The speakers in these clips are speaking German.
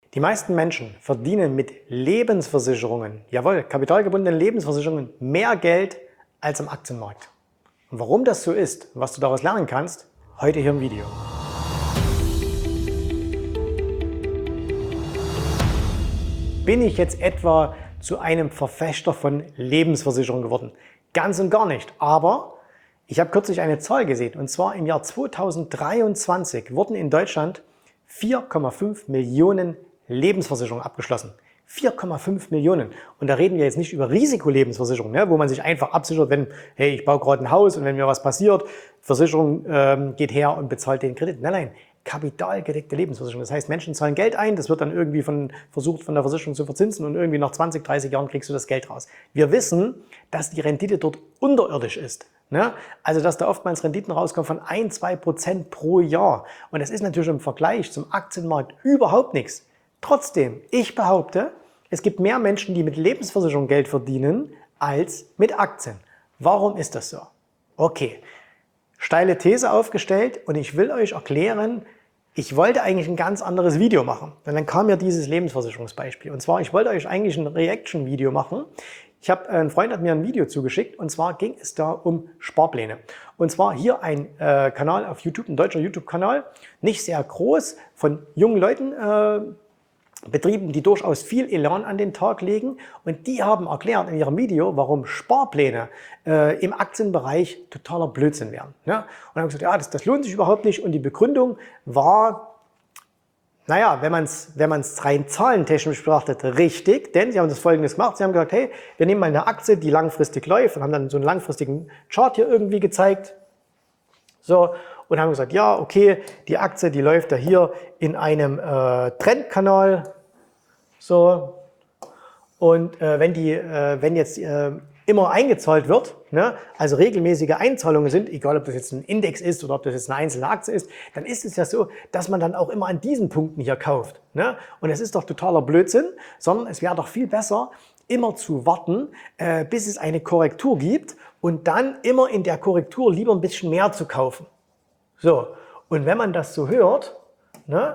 Die meisten Menschen verdienen mit Lebensversicherungen, jawohl, kapitalgebundenen Lebensversicherungen, mehr Geld als am Aktienmarkt. Und warum das so ist und was du daraus lernen kannst, heute hier im Video. Bin ich jetzt etwa zu einem Verfechter von Lebensversicherungen geworden? Ganz und gar nicht. Aber ich habe kürzlich eine Zahl gesehen, und zwar im Jahr 2023 wurden in Deutschland 4,5 Millionen Lebensversicherungen abgeschlossen. 4,5 Millionen. Und da reden wir jetzt nicht über Risikolebensversicherungen, ne, wo man sich einfach absichert, wenn, hey, ich baue gerade ein Haus und wenn mir was passiert, Versicherung geht her und bezahlt den Kredit. Nein, nein, kapitalgedeckte Lebensversicherung. Das heißt, Menschen zahlen Geld ein, das wird dann irgendwie versucht von der Versicherung zu verzinsen und irgendwie nach 20, 30 Jahren kriegst du das Geld raus. Wir wissen, dass die Rendite dort unterirdisch ist. Ne? Also, dass da oftmals Renditen rauskommen von 1-2% pro Jahr. Und das ist natürlich im Vergleich zum Aktienmarkt überhaupt nichts. Trotzdem, ich behaupte, es gibt mehr Menschen, die mit Lebensversicherung Geld verdienen, als mit Aktien. Warum ist das so? Okay, steile These aufgestellt und ich will euch erklären, ich wollte eigentlich ein ganz anderes Video machen. Und dann kam mir dieses Lebensversicherungsbeispiel. Und zwar, ich wollte euch eigentlich ein Reaction-Video machen. Ein Freund hat mir ein Video zugeschickt und zwar ging es da um Sparpläne. Und zwar hier ein Kanal auf YouTube, ein deutscher YouTube-Kanal, nicht sehr groß, von jungen Leuten betrieben, die durchaus viel Elan an den Tag legen, und die haben erklärt in ihrem Video, warum Sparpläne im Aktienbereich totaler Blödsinn wären. Ja? Und haben gesagt, ja, das lohnt sich überhaupt nicht, und die Begründung war, naja, wenn man es rein zahlentechnisch betrachtet, richtig, denn sie haben das Folgendes gemacht, sie haben gesagt, hey, wir nehmen mal eine Aktie, die langfristig läuft, und haben dann so einen langfristigen Chart hier irgendwie gezeigt. So, und haben gesagt, ja, okay, die Aktie, die läuft da hier in einem Trendkanal. So, und wenn jetzt immer eingezahlt wird, ne, also regelmäßige Einzahlungen sind, egal ob das jetzt ein Index ist oder ob das jetzt eine einzelne Aktie ist, dann ist es ja so, dass man dann auch immer an diesen Punkten hier kauft. Ne? Und es ist doch totaler Blödsinn, sondern es wäre doch viel besser, immer zu warten, bis es eine Korrektur gibt und dann immer in der Korrektur lieber ein bisschen mehr zu kaufen. So, und wenn man das so hört, ne,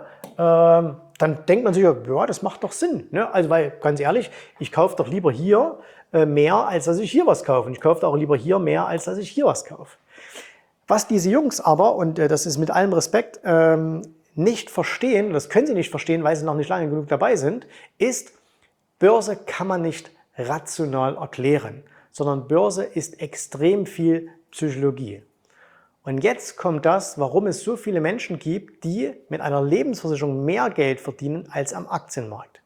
dann denkt man sich, ja, das macht doch Sinn. Ne? Also, weil, ganz ehrlich, ich kaufe doch lieber hier mehr, als dass ich hier was kaufe. Und ich kaufe auch lieber hier mehr, als dass ich hier was kaufe. Was diese Jungs aber, und das ist mit allem Respekt, nicht verstehen, das können sie nicht verstehen, weil sie noch nicht lange genug dabei sind, ist, Börse kann man nicht rational erklären, sondern Börse ist extrem viel Psychologie. Und jetzt kommt das, warum es so viele Menschen gibt, die mit einer Lebensversicherung mehr Geld verdienen als am Aktienmarkt.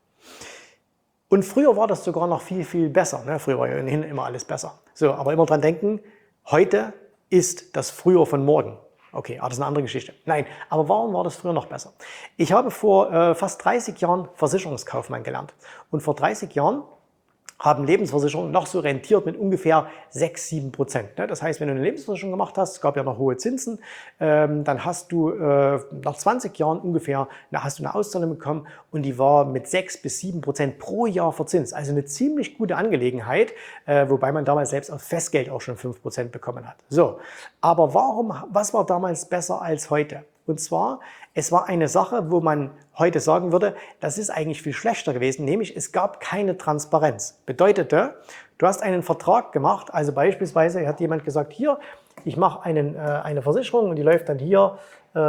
Und früher war das sogar noch viel, viel besser. Ne? Früher war ja ohnehin immer alles besser. So, aber immer dran denken, heute ist das früher von morgen. Okay, das ist eine andere Geschichte. Nein, aber warum war das früher noch besser? Ich habe vor fast 30 Jahren Versicherungskaufmann gelernt. Und vor 30 Jahren haben Lebensversicherungen noch so rentiert mit ungefähr 6-7%. Das heißt, wenn du eine Lebensversicherung gemacht hast, es gab ja noch hohe Zinsen, dann hast du nach 20 Jahren ungefähr hast du eine Auszahlung bekommen, und die war mit 6-7% pro Jahr verzinst. Also eine ziemlich gute Angelegenheit, wobei man damals selbst auf Festgeld auch schon 5% bekommen hat. So, aber was war damals besser als heute? Und zwar, es war eine Sache, wo man heute sagen würde, das ist eigentlich viel schlechter gewesen, nämlich es gab keine Transparenz. Bedeutete, du hast einen Vertrag gemacht, also beispielsweise hat jemand gesagt, hier, ich mache eine Versicherung und die läuft dann hier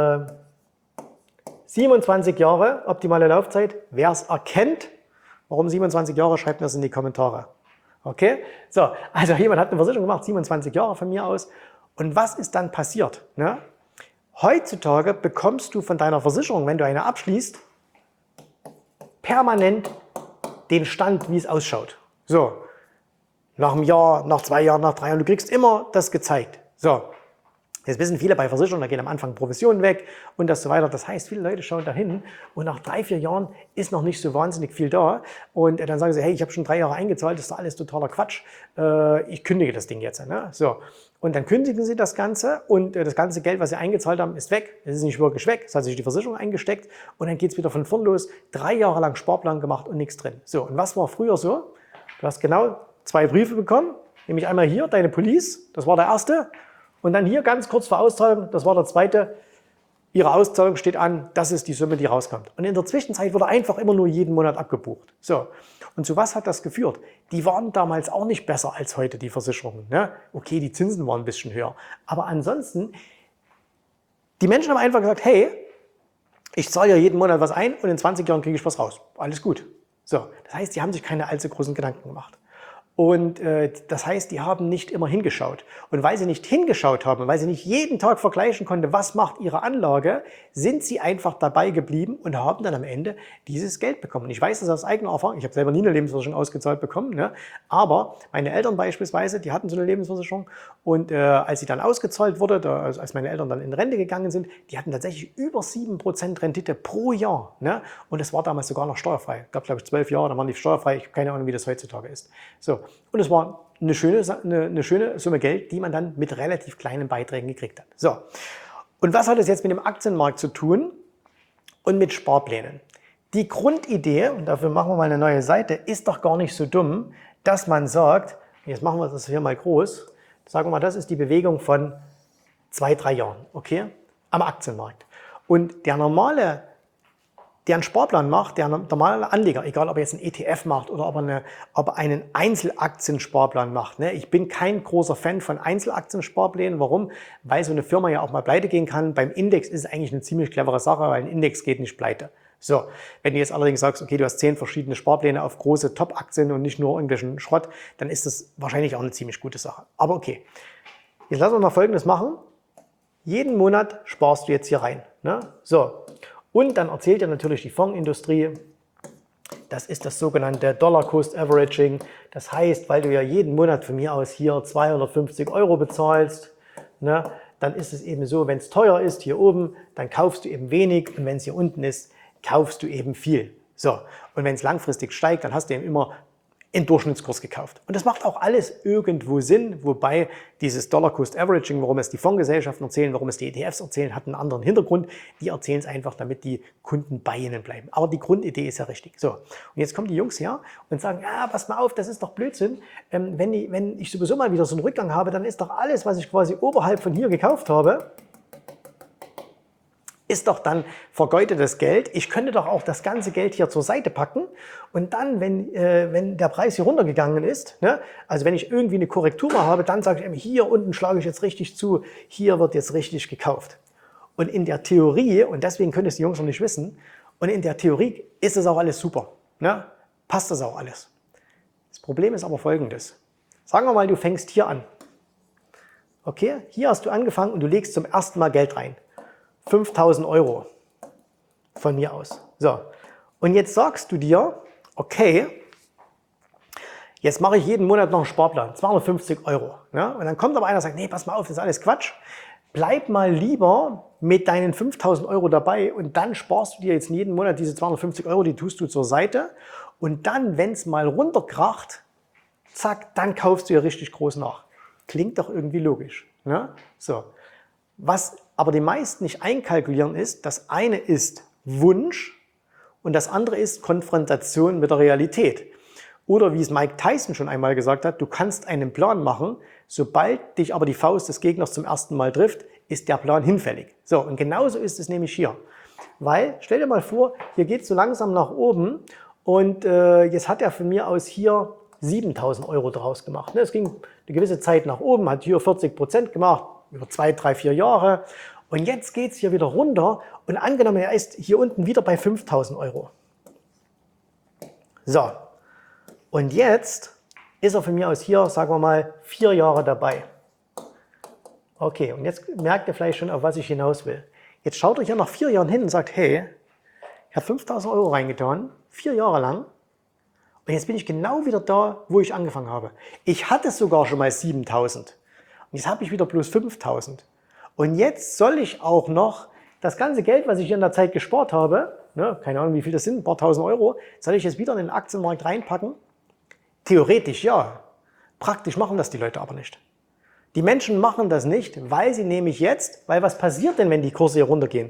27 Jahre, optimale Laufzeit. Wer es erkennt, warum 27 Jahre, schreibt mir das in die Kommentare. Okay? So, also jemand hat eine Versicherung gemacht, 27 Jahre von mir aus. Und was ist dann passiert? Ne? Heutzutage bekommst du von deiner Versicherung, wenn du eine abschließt, permanent den Stand, wie es ausschaut. So, nach einem Jahr, nach 2 Jahren, nach 3 Jahren, du kriegst immer das gezeigt. So, jetzt wissen viele bei Versicherungen, da gehen am Anfang Provisionen weg und das so weiter. Das heißt, viele Leute schauen da hin und nach 3-4 Jahren ist noch nicht so wahnsinnig viel da. Und dann sagen sie, hey, ich habe schon 3 Jahre eingezahlt, das ist doch alles totaler Quatsch. Ich kündige das Ding jetzt. Ne? So. Und dann kündigen sie das Ganze und das ganze Geld, was sie eingezahlt haben, ist weg. Es ist nicht wirklich weg, es hat sich die Versicherung eingesteckt und dann geht es wieder von vorn los. 3 Jahre lang Sparplan gemacht und nichts drin. So, und was war früher so? Du hast genau 2 Briefe bekommen, nämlich einmal hier, deine Police, das war der erste. Und dann hier ganz kurz vor Auszahlung, das war der zweite, Ihre Auszahlung steht an, das ist die Summe, die rauskommt. Und in der Zwischenzeit wurde einfach immer nur jeden Monat abgebucht. So. Und zu was hat das geführt? Die waren damals auch nicht besser als heute, die Versicherungen. Ne? Okay, die Zinsen waren ein bisschen höher. Aber ansonsten, die Menschen haben einfach gesagt, hey, ich zahle ja jeden Monat was ein und in 20 Jahren kriege ich was raus. Alles gut. So. Das heißt, die haben sich keine allzu großen Gedanken gemacht. Und das heißt, die haben nicht immer hingeschaut. Und weil sie nicht hingeschaut haben, weil sie nicht jeden Tag vergleichen konnten, was macht ihre Anlage, sind sie einfach dabei geblieben und haben dann am Ende dieses Geld bekommen. Und ich weiß das aus eigener Erfahrung. Ich habe selber nie eine Lebensversicherung ausgezahlt bekommen. Ne? Aber meine Eltern beispielsweise, die hatten so eine Lebensversicherung. Und als sie dann ausgezahlt wurde, als meine Eltern dann in Rente gegangen sind, die hatten tatsächlich über 7% Rendite pro Jahr. Ne? Und das war damals sogar noch steuerfrei. Es gab, glaube ich, 12 Jahre, da waren die steuerfrei. Ich habe keine Ahnung, wie das heutzutage ist. So. Und es war eine schöne Summe Geld, die man dann mit relativ kleinen Beiträgen gekriegt hat. So. Und was hat es jetzt mit dem Aktienmarkt zu tun und mit Sparplänen? Die Grundidee, und dafür machen wir mal eine neue Seite, ist doch gar nicht so dumm, dass man sagt, jetzt machen wir das hier mal groß, sagen wir mal, das ist die Bewegung von 2-3 Jahren, okay, am Aktienmarkt. Und der einen Sparplan macht, der normale Anleger, egal ob er jetzt einen ETF macht oder ob er einen Einzelaktiensparplan macht. Ne? Ich bin kein großer Fan von Einzelaktiensparplänen. Warum? Weil so eine Firma ja auch mal pleite gehen kann. Beim Index ist es eigentlich eine ziemlich clevere Sache, weil ein Index geht nicht pleite. So, wenn du jetzt allerdings sagst, okay, du hast 10 verschiedene Sparpläne auf große Top-Aktien und nicht nur irgendwelchen Schrott, dann ist das wahrscheinlich auch eine ziemlich gute Sache. Aber okay, jetzt lassen wir mal Folgendes machen. Jeden Monat sparst du jetzt hier rein. Ne? So. Und dann erzählt dir natürlich die Fondsindustrie, das ist das sogenannte Dollar Cost Averaging. Das heißt, weil du ja jeden Monat von mir aus hier 250 € bezahlst, ne, dann ist es eben so, wenn es teuer ist hier oben, dann kaufst du eben wenig und wenn es hier unten ist, kaufst du eben viel. So, und wenn es langfristig steigt, dann hast du eben immer in Durchschnittskurs gekauft. Und das macht auch alles irgendwo Sinn, wobei dieses Dollar Cost Averaging, warum es die Fondsgesellschaften erzählen, warum es die ETFs erzählen, hat einen anderen Hintergrund. Die erzählen es einfach, damit die Kunden bei ihnen bleiben. Aber die Grundidee ist ja richtig. So, und jetzt kommen die Jungs her und sagen, ja, pass mal auf, das ist doch Blödsinn. Wenn ich sowieso mal wieder so einen Rückgang habe, dann ist doch alles, was ich quasi oberhalb von hier gekauft habe, ist doch dann vergeudetes Geld. Ich könnte doch auch das ganze Geld hier zur Seite packen und dann, wenn der Preis hier runtergegangen ist, ne, also wenn ich irgendwie eine Korrektur mal habe, dann sage ich eben, hier unten schlage ich jetzt richtig zu, hier wird jetzt richtig gekauft. Und in der Theorie, und deswegen können es die Jungs noch nicht wissen, und in der Theorie ist es auch alles super, ne, passt das auch alles. Das Problem ist aber folgendes. Sagen wir mal, du fängst hier an. Okay, hier hast du angefangen und du legst zum ersten Mal Geld rein. 5.000 € von mir aus. So, und jetzt sagst du dir, okay, jetzt mache ich jeden Monat noch einen Sparplan, 250 €. Ne? Und dann kommt aber einer und sagt, nee, pass mal auf, das ist alles Quatsch. Bleib mal lieber mit deinen 5.000 € dabei und dann sparst du dir jetzt jeden Monat diese 250 €, die tust du zur Seite. Und dann, wenn es mal runterkracht, zack, dann kaufst du ja richtig groß nach. Klingt doch irgendwie logisch. Ne? So. Was aber die meisten nicht einkalkulieren ist, das eine ist Wunsch und das andere ist Konfrontation mit der Realität. Oder wie es Mike Tyson schon einmal gesagt hat, du kannst einen Plan machen, sobald dich aber die Faust des Gegners zum ersten Mal trifft, ist der Plan hinfällig. So, und genauso ist es nämlich hier. Weil, stell dir mal vor, hier geht es so langsam nach oben und jetzt hat er von mir aus hier 7.000 € draus gemacht. Es ging eine gewisse Zeit nach oben, hat hier 40% gemacht, über 2, 3, 4 Jahre. Und jetzt geht es hier wieder runter und angenommen, er ist hier unten wieder bei 5.000 €. So, und jetzt ist er von mir aus hier, sagen wir mal, 4 Jahre dabei. Okay, und jetzt merkt ihr vielleicht schon, auf was ich hinaus will. Jetzt schaut euch ja nach 4 Jahren hin und sagt, hey, ich habe 5.000 € reingetan, 4 Jahre lang. Und jetzt bin ich genau wieder da, wo ich angefangen habe. Ich hatte sogar schon mal 7.000. Und jetzt habe ich wieder bloß 5.000. Und jetzt soll ich auch noch das ganze Geld, was ich in der Zeit gespart habe, ne, keine Ahnung, wie viel das sind, ein paar tausend €, soll ich jetzt wieder in den Aktienmarkt reinpacken? Theoretisch ja. Praktisch machen das die Leute aber nicht. Die Menschen machen das nicht, weil sie nämlich jetzt, weil was passiert denn, wenn die Kurse hier runtergehen?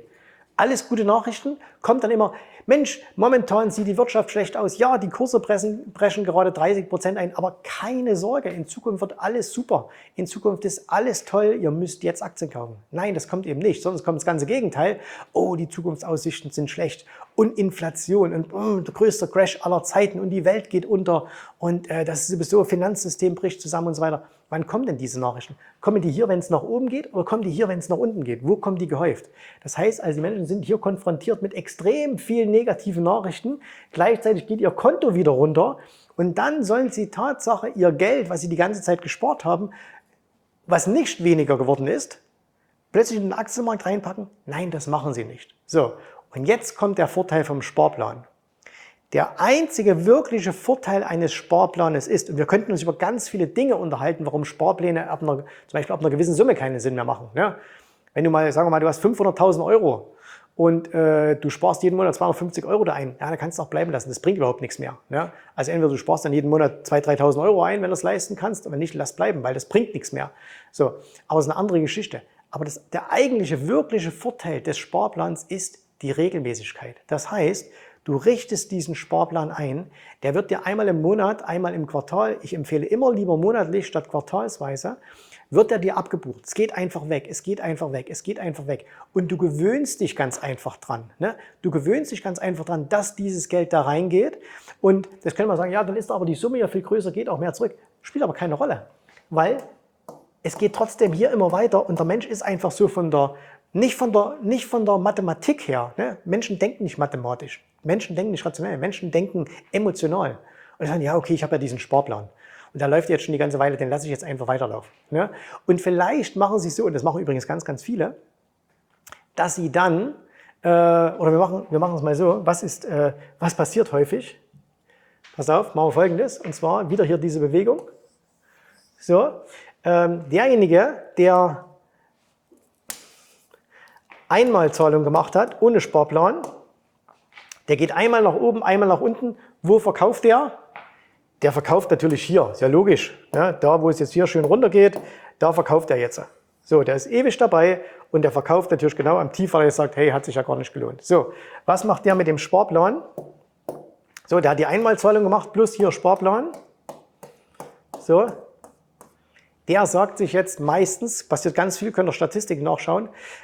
Alles gute Nachrichten, kommt dann immer, Mensch, momentan sieht die Wirtschaft schlecht aus. Ja, die Kurse brechen gerade 30% ein, aber keine Sorge, in Zukunft wird alles super. In Zukunft ist alles toll, ihr müsst jetzt Aktien kaufen. Nein, das kommt eben nicht, sondern es kommt das ganze Gegenteil. Oh, die Zukunftsaussichten sind schlecht und Inflation und der größte Crash aller Zeiten und die Welt geht unter und das sowieso Finanzsystem bricht zusammen und so weiter. Wann kommen denn diese Nachrichten? Kommen die hier, wenn es nach oben geht oder kommen die hier, wenn es nach unten geht? Wo kommen die gehäuft? Das heißt, also die Menschen sind hier konfrontiert mit extrem vielen negativen Nachrichten. Gleichzeitig geht ihr Konto wieder runter und dann sollen sie Tatsache ihr Geld, was sie die ganze Zeit gespart haben, was nicht weniger geworden ist, plötzlich in den Aktienmarkt reinpacken? Nein, das machen sie nicht. So, und jetzt kommt der Vorteil vom Sparplan. Der einzige wirkliche Vorteil eines Sparplanes ist, und wir könnten uns über ganz viele Dinge unterhalten, warum Sparpläne zum Beispiel ab einer gewissen Summe keinen Sinn mehr machen. Ja? Wenn du mal, sagen wir mal, du hast 500.000 Euro und du sparst jeden Monat 250 Euro da ein, ja, dann kannst du auch bleiben lassen, das bringt überhaupt nichts mehr. Ja? Also entweder du sparst dann jeden Monat 2.000, 3.000 Euro ein, wenn du es leisten kannst, aber nicht, lass bleiben, weil das bringt nichts mehr. So, aber es ist eine andere Geschichte. Aber der eigentliche, wirkliche Vorteil des Sparplans ist die Regelmäßigkeit. Das heißt, du richtest diesen Sparplan ein, der wird dir einmal im Monat, einmal im Quartal, ich empfehle immer lieber monatlich statt quartalsweise, wird er dir abgebucht. Es geht einfach weg, es geht einfach weg, es geht einfach weg. Und du gewöhnst dich ganz einfach dran. Ne? Du gewöhnst dich ganz einfach dran, dass dieses Geld da reingeht. Und das könnte man sagen, ja, dann ist aber die Summe ja viel größer, geht auch mehr zurück. Spielt aber keine Rolle, weil es geht trotzdem hier immer weiter und der Mensch ist einfach so nicht von der Mathematik her. Ne? Menschen denken nicht mathematisch. Menschen denken nicht rationell. Menschen denken emotional. Und sagen, ja, okay, ich habe ja diesen Sparplan. Und der läuft jetzt schon die ganze Weile, den lasse ich jetzt einfach weiterlaufen. Ne? Und vielleicht machen sie es so, und das machen übrigens ganz, ganz viele, dass sie dann, oder wir machen es mal so, was passiert häufig? Pass auf, machen wir Folgendes. Und zwar wieder hier diese Bewegung. So, derjenige, der Einmalzahlung gemacht hat, ohne Sparplan, der geht einmal nach oben, einmal nach unten. Wo verkauft der? Der verkauft natürlich hier, ist ja logisch. Ja, da, wo es jetzt hier schön runter geht, da verkauft er jetzt. So, der ist ewig dabei und der verkauft natürlich genau am Tief, weil er sagt, hey, hat sich ja gar nicht gelohnt. So, was macht der mit dem Sparplan? So, der hat die Einmalzahlung gemacht, plus hier Sparplan. So, der sagt sich jetzt meistens, passiert ganz viel, könnt ihr Statistiken nachschauen,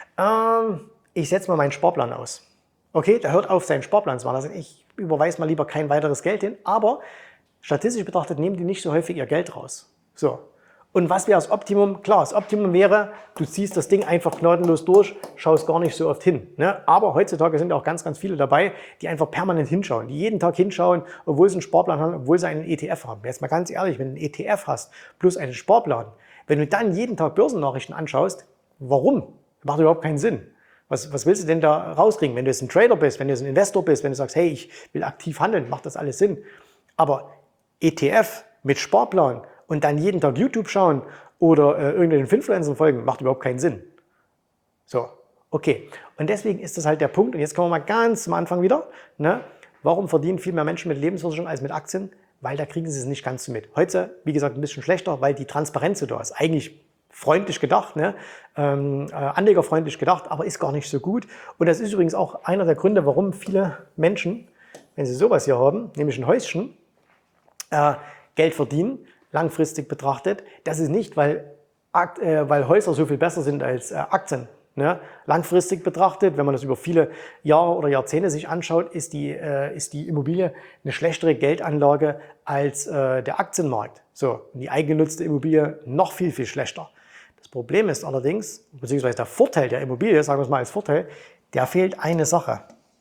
ich setze mal meinen Sparplan aus. Okay, der hört auf, seinen Sparplan zu machen. Also ich überweise mal lieber kein weiteres Geld hin, aber statistisch betrachtet nehmen die nicht so häufig ihr Geld raus. So. Und was wäre das Optimum? Klar, das Optimum wäre, du ziehst das Ding einfach gnadenlos durch, schaust gar nicht so oft hin. Ne? Aber heutzutage sind auch ganz, ganz viele dabei, die einfach permanent hinschauen, die jeden Tag hinschauen, obwohl sie einen Sparplan haben, obwohl sie einen ETF haben. Jetzt mal ganz ehrlich, wenn du einen ETF hast plus einen Sparplan, wenn du dann jeden Tag Börsennachrichten anschaust, warum? Macht überhaupt keinen Sinn. Was willst du denn da rauskriegen? Wenn du jetzt ein Trader bist, wenn du jetzt ein Investor bist, wenn du sagst, hey, ich will aktiv handeln, macht das alles Sinn. Aber ETF mit Sparplan und dann jeden Tag YouTube schauen oder irgendwelchen Influencern folgen, macht überhaupt keinen Sinn. So, okay. Und deswegen ist das halt der Punkt. Und jetzt kommen wir mal ganz am Anfang wieder. Ne? Warum verdienen viel mehr Menschen mit Lebensversicherung als mit Aktien? Weil da kriegen sie es nicht ganz so mit. Heute, wie gesagt, ein bisschen schlechter, weil die Transparenz so da ist. Eigentlich freundlich gedacht, ne? Anlegerfreundlich gedacht, aber ist gar nicht so gut. Und das ist übrigens auch einer der Gründe, warum viele Menschen, wenn sie sowas hier haben, nämlich ein Häuschen, Geld verdienen, langfristig betrachtet. Das ist nicht, weil Häuser so viel besser sind als Aktien. Ne? Langfristig betrachtet, wenn man das über viele Jahre oder Jahrzehnte sich anschaut, ist die Immobilie eine schlechtere Geldanlage als der Aktienmarkt. So, und die eigengenutzte Immobilie noch viel, viel schlechter. Das Problem ist allerdings, beziehungsweise der Vorteil der Immobilie, sagen wir es mal als Vorteil, der fehlt eine Sache.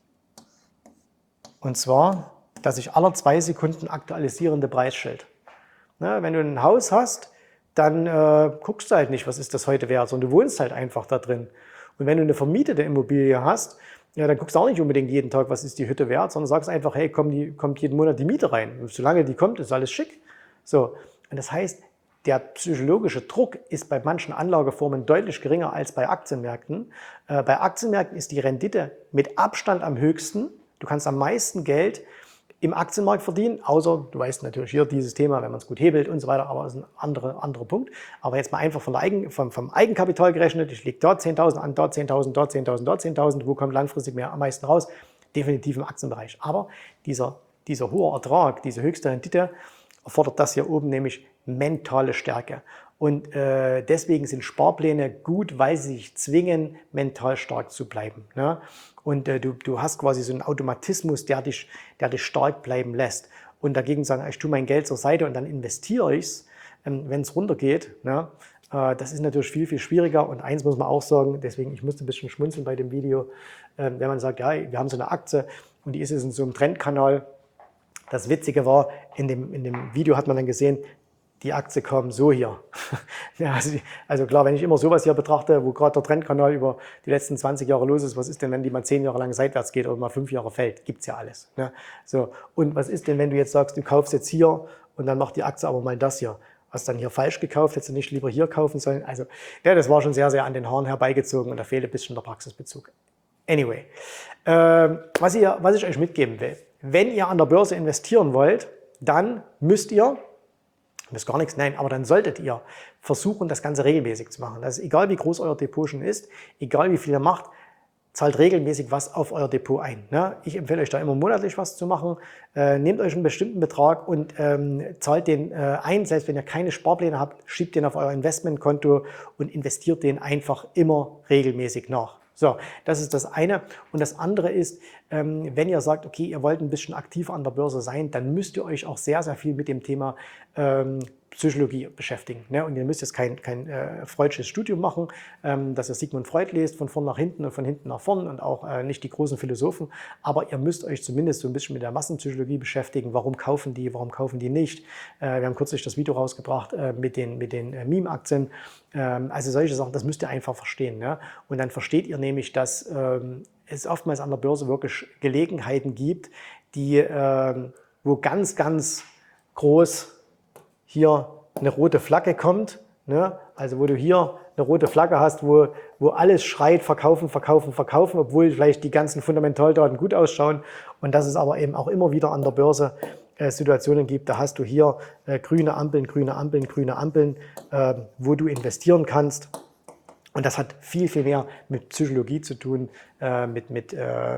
Und zwar, dass sich alle 2 Sekunden aktualisierende Preisschild. Ne, wenn du ein Haus hast, dann guckst du halt nicht, was ist das heute wert, sondern du wohnst halt einfach da drin. Und wenn du eine vermietete Immobilie hast, ja, dann guckst du auch nicht unbedingt jeden Tag, was ist die Hütte wert, sondern sagst einfach, hey, kommt jeden Monat die Miete rein. Und solange die kommt, ist alles schick. So. Und das heißt, der psychologische Druck ist bei manchen Anlageformen deutlich geringer als bei Aktienmärkten. Bei Aktienmärkten ist die Rendite mit Abstand am höchsten. Du kannst am meisten Geld im Aktienmarkt verdienen, außer du weißt natürlich hier dieses Thema, wenn man es gut hebelt und so weiter, aber das ist ein anderer Punkt. Aber jetzt mal einfach vom Eigenkapital gerechnet, ich lege dort 10.000 an, dort 10.000, dort 10.000, dort 10.000, wo kommt langfristig am meisten raus? Definitiv im Aktienbereich. Aber dieser hohe Ertrag, diese höchste Rendite, erfordert das hier oben, nämlich mentale Stärke. Und deswegen sind Sparpläne gut, weil sie sich zwingen, mental stark zu bleiben. Ne? Und du hast quasi so einen Automatismus, der dich stark bleiben lässt. Und dagegen sagen, ich tue mein Geld zur Seite und dann investiere ich es, wenn es runtergeht. Ne? Das ist natürlich viel, viel schwieriger. Und eins muss man auch sagen, deswegen, ich musste ein bisschen schmunzeln bei dem Video, wenn man sagt, ja, wir haben so eine Aktie und die ist jetzt in so einem Trendkanal. Das Witzige war, in dem Video hat man dann gesehen, die Aktie kam so hier. Ja, also klar, wenn ich immer sowas hier betrachte, wo gerade der Trendkanal über die letzten 20 Jahre los ist, was ist denn, wenn die mal 10 Jahre lang seitwärts geht oder mal 5 Jahre fällt? Gibt's ja alles. Ne? So. Und was ist denn, wenn du jetzt sagst, du kaufst jetzt hier und dann macht die Aktie aber mal das hier? Hast dann hier falsch gekauft, hättest du nicht lieber hier kaufen sollen? Also, ja, das war schon sehr, sehr an den Haaren herbeigezogen und da fehlt ein bisschen der Praxisbezug. Anyway, was ich euch mitgeben will, wenn ihr an der Börse investieren wollt, dann müsst gar nichts, nein, aber dann solltet ihr versuchen, das Ganze regelmäßig zu machen. Das ist egal, wie groß euer Depot schon ist, egal wie viel ihr macht, zahlt regelmäßig was auf euer Depot ein. Ne? Ich empfehle euch da immer monatlich was zu machen. Nehmt euch einen bestimmten Betrag und zahlt den ein. Selbst wenn ihr keine Sparpläne habt, schiebt den auf euer Investmentkonto und investiert den einfach immer regelmäßig nach. So, das ist das eine. Und das andere ist, wenn ihr sagt, okay, ihr wollt ein bisschen aktiver an der Börse sein, dann müsst ihr euch auch sehr, sehr viel mit dem Thema Psychologie beschäftigen. Ne? Und ihr müsst jetzt kein Freudsches Studium machen, dass ihr Sigmund Freud lest, von vorn nach hinten und von hinten nach vorn und auch nicht die großen Philosophen. Aber ihr müsst euch zumindest so ein bisschen mit der Massenpsychologie beschäftigen. Warum kaufen die nicht? Wir haben kürzlich das Video rausgebracht mit den Meme-Aktien. Also solche Sachen, das müsst ihr einfach verstehen. Ne? Und dann versteht ihr nämlich, dass es oftmals an der Börse wirklich Gelegenheiten gibt, wo ganz, ganz groß hier eine rote Flagge kommt, ne? Also wo du hier eine rote Flagge hast, wo alles schreit, verkaufen, verkaufen, verkaufen, obwohl vielleicht die ganzen Fundamentaldaten gut ausschauen. Und dass es aber eben auch immer wieder an der Börse Situationen gibt, da hast du hier grüne Ampeln, grüne Ampeln, grüne Ampeln, wo du investieren kannst. Und das hat viel, viel mehr mit Psychologie zu tun, mit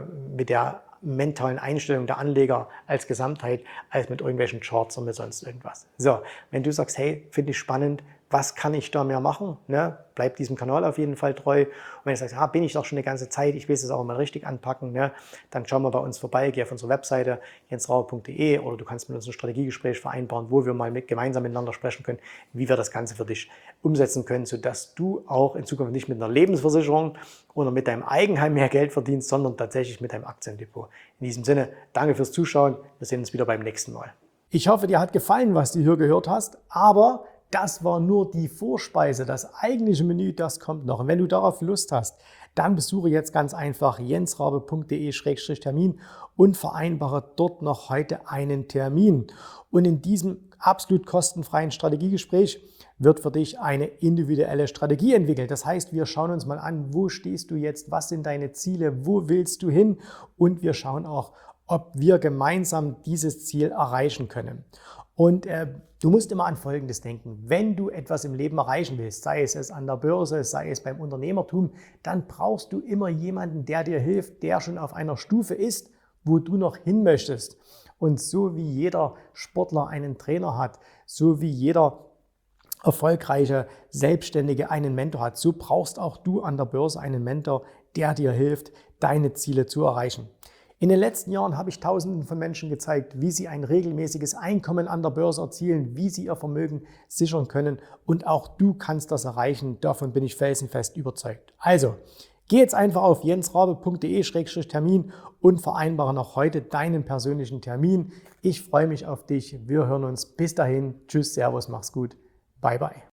der mentalen Einstellung der Anleger als Gesamtheit, als mit irgendwelchen Charts oder mit sonst irgendwas. So, wenn du sagst, hey, finde ich spannend, was kann ich da mehr machen? Ne? Bleib diesem Kanal auf jeden Fall treu. Und wenn du sagst, bin ich doch schon eine ganze Zeit, ich will es auch mal richtig anpacken, ne? Dann schau mal bei uns vorbei, geh auf unsere Webseite jensrauer.de oder du kannst mit uns ein Strategiegespräch vereinbaren, wo wir mal gemeinsam miteinander sprechen können, wie wir das Ganze für dich umsetzen können, sodass du auch in Zukunft nicht mit einer Lebensversicherung oder mit deinem Eigenheim mehr Geld verdienst, sondern tatsächlich mit deinem Aktiendepot. In diesem Sinne, danke fürs Zuschauen. Wir sehen uns wieder beim nächsten Mal. Ich hoffe, dir hat gefallen, was du hier gehört hast, aber das war nur die Vorspeise. Das eigentliche Menü, das kommt noch. Und wenn du darauf Lust hast, dann besuche jetzt ganz einfach jensrabe.de/termin und vereinbare dort noch heute einen Termin. Und in diesem absolut kostenfreien Strategiegespräch wird für dich eine individuelle Strategie entwickelt. Das heißt, wir schauen uns mal an, wo stehst du jetzt, was sind deine Ziele, wo willst du hin? Und wir schauen auch, ob wir gemeinsam dieses Ziel erreichen können. Und du musst immer an Folgendes denken. Wenn du etwas im Leben erreichen willst, sei es an der Börse, sei es beim Unternehmertum, dann brauchst du immer jemanden, der dir hilft, der schon auf einer Stufe ist, wo du noch hin möchtest. Und so wie jeder Sportler einen Trainer hat, so wie jeder erfolgreiche Selbstständige einen Mentor hat, so brauchst auch du an der Börse einen Mentor, der dir hilft, deine Ziele zu erreichen. In den letzten Jahren habe ich Tausenden von Menschen gezeigt, wie sie ein regelmäßiges Einkommen an der Börse erzielen, wie sie ihr Vermögen sichern können und auch du kannst das erreichen. Davon bin ich felsenfest überzeugt. Also, geh jetzt einfach auf jensrabe.de/termin und vereinbare noch heute deinen persönlichen Termin. Ich freue mich auf dich. Wir hören uns. Bis dahin. Tschüss, Servus, mach's gut. Bye, bye.